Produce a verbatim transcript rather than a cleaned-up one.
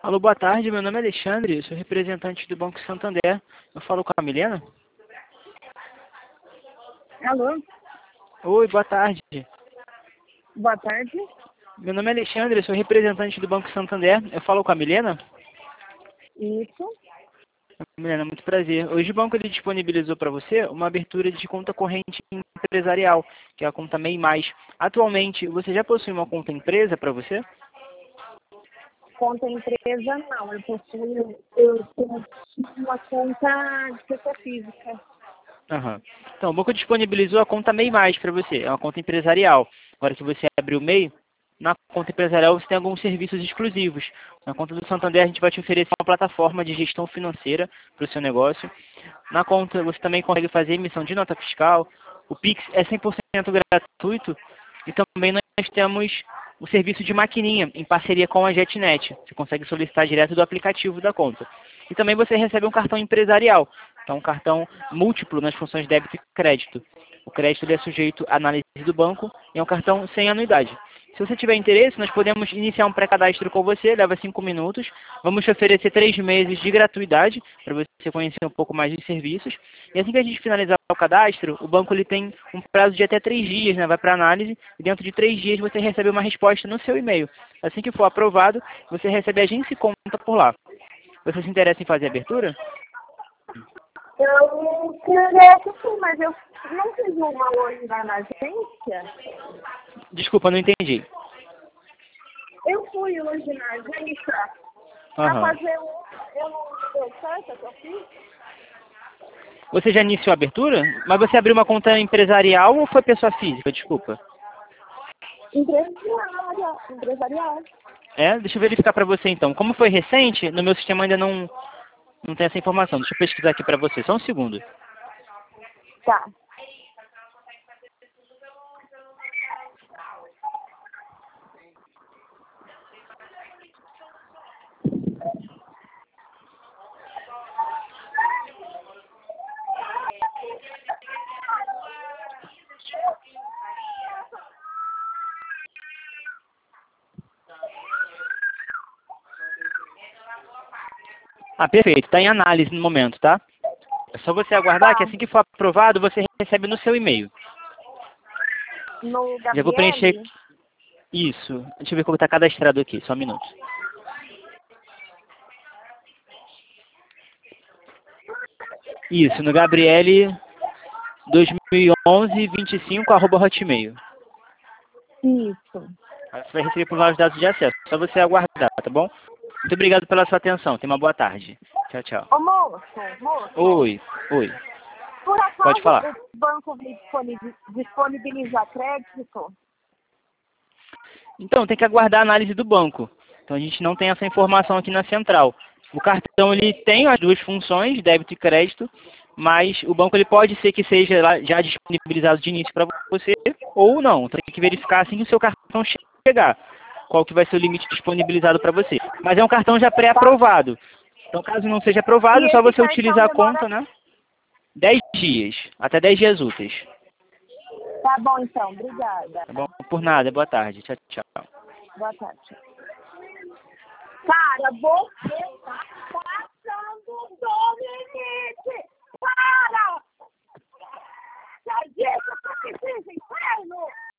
Alô, boa tarde. Meu nome é Alexandre, eu sou representante do Banco Santander. Eu falo com a Milena? Alô, Oi, boa tarde. boa tarde. Meu nome é Alexandre, eu sou representante do Banco Santander. Eu falo com a Milena? Isso. Milena, muito prazer. Hoje o banco ele disponibilizou para você uma abertura de conta corrente empresarial, que é a conta MEI Mais. Atualmente, você já possui uma conta empresa para você? Conta empresa não, eu possuo, eu tenho uma conta de pessoa física. Aham. Então, o banco disponibilizou a conta MEI Mais para você. É uma conta empresarial. Agora que você abriu o MEI, na conta empresarial você tem alguns serviços exclusivos. Na conta do Santander a gente vai te oferecer uma plataforma de gestão financeira para o seu negócio. Na conta você também consegue fazer emissão de nota fiscal. O Pix é cem por cento gratuito. E também nós temos o serviço de maquininha em parceria com a JetNet. Você consegue solicitar direto do aplicativo da conta. E também você recebe um cartão empresarial, que é um cartão múltiplo nas funções débito e crédito. O crédito ele é sujeito à análise do banco e é um cartão sem anuidade. Se você tiver interesse, nós podemos iniciar um pré-cadastro com você, leva cinco minutos. Vamos te oferecer três meses de gratuidade para você conhecer um pouco mais dos serviços. E assim que a gente finalizar o cadastro, o banco ele tem um prazo de até três dias, né? Vai para análise e dentro de três dias você recebe uma resposta no seu e-mail. Assim que for aprovado, você recebe a agência e conta por lá. Você se interessa em fazer a abertura? Eu interesso sim, mas eu não fiz uma hoje lá na agência. Desculpa, não entendi. Eu fui hoje na agência para Aham. fazer um, eu não deu certo, que eu fiz? Você já iniciou a abertura? Mas você abriu uma conta empresarial ou foi pessoa física? Desculpa. Empresarial, empresarial. É? Deixa eu verificar para você então. Como foi recente, no meu sistema ainda não, não tem essa informação. Deixa eu pesquisar aqui para você. Só um segundo. Tá. Ah, perfeito. Está em análise no momento, tá? É só você aguardar que Tá. assim que for aprovado, você recebe no seu e-mail. No Já vou preencher Gabriele? isso. Deixa eu ver como está cadastrado aqui. Só um minuto. Isso, no Gabriele dois mil e onze vinte e cinco arroba hotmail. Isso. Aí você vai receber por lá os dados de acesso. É só você aguardar, tá bom? Muito obrigado pela sua atenção. Tenha uma boa tarde. Tchau, tchau. Ô moço, moço, Oi, oi. por Pode acaso falar. o banco me disponibi- disponibiliza crédito? Então, tem que aguardar a análise do banco. Então, a gente não tem essa informação aqui na central. O cartão ele tem as duas funções, débito e crédito, mas o banco ele pode ser que seja lá já disponibilizado de início para você ou não. Então, tem que verificar assim que o seu cartão chegar, qual que vai ser o limite disponibilizado para você. Mas é um cartão já Tá. pré-aprovado. Então, caso não seja E aprovado, é só esse você cartão utilizar a demora. conta, né? dez dias, até dez dias úteis. Tá bom então, obrigada. Tá bom? Por nada, boa tarde. Tchau, tchau. Boa tarde. Cara, você tá passando do limite! Para! Já disse que esse inferno!